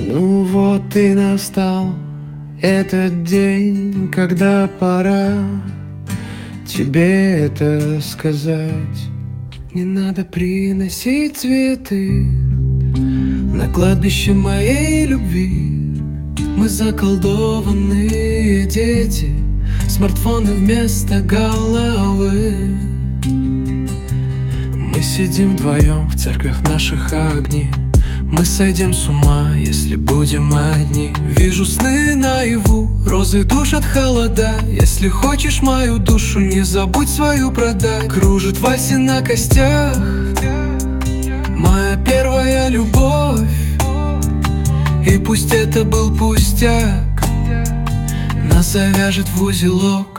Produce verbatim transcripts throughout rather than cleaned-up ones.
Ну вот и настал этот день, когда пора тебе это сказать. Не надо приносить цветы на кладбище моей любви. Мы заколдованные дети, смартфоны вместо головы. Мы сидим вдвоем в церквях наших огней. Мы сойдем с ума, если будем одни. Вижу сны наяву, розы душат холода. Если хочешь мою душу, не забудь свою продать. Кружит вальсы на костях моя первая любовь. И пусть это был пустяк, нас завяжет в узелок.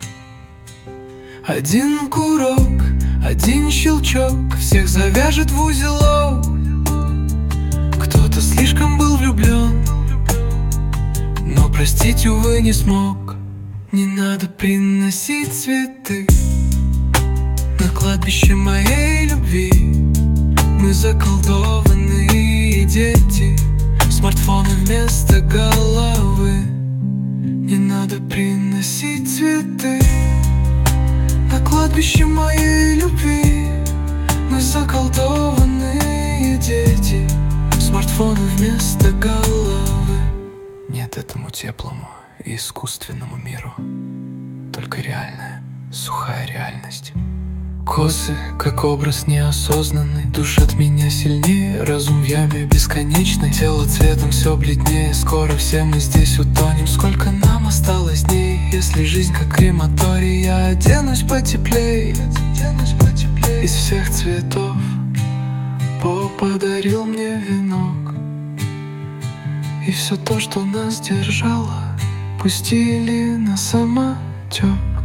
Один курок, один щелчок всех завяжет в узелок. Кто-то слишком был влюблен, но простить, увы, не смог. Не надо приносить цветы на кладбище моей любви. Мы заколдованные дети, смартфоны вместо головы. Не надо приносить цветы на кладбище моей любви. Мы заколдованные дети, смартфоны вместо головы. Нет этому теплому и искусственному миру только реальная, сухая реальность. Косы, как образ неосознанный, душат меня сильнее. Разум в яме бесконечной, тело цветом все бледнее. Скоро все мы здесь утонем. Сколько нам осталось дней? Если жизнь как крематорий, я оденусь потеплей. Из всех цветов Бог подарил мне венок, и все то, что нас держало, пустили на самотек.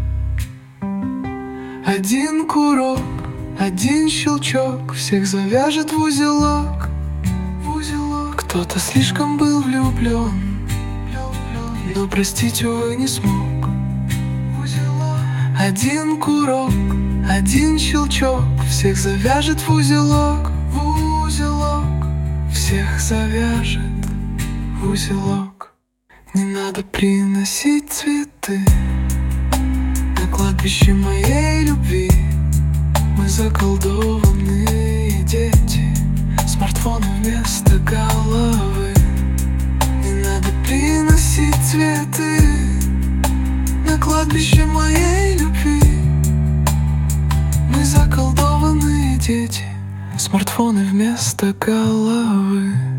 Один курок, один щелчок всех завяжет в узелок. В узелок. Кто-то слишком был влюблен, но простить, увы, не смог. В узелок. Один курок, один щелчок всех завяжет в узелок. В узелок. Всех завяжет в узелок. Не надо приносить цветы на кладбище моей любви. Мы заколдованные дети, смартфоны вместо головы. Не надо приносить цветы на кладбище моей любви. Мы заколдованные дети, смартфоны вместо головы.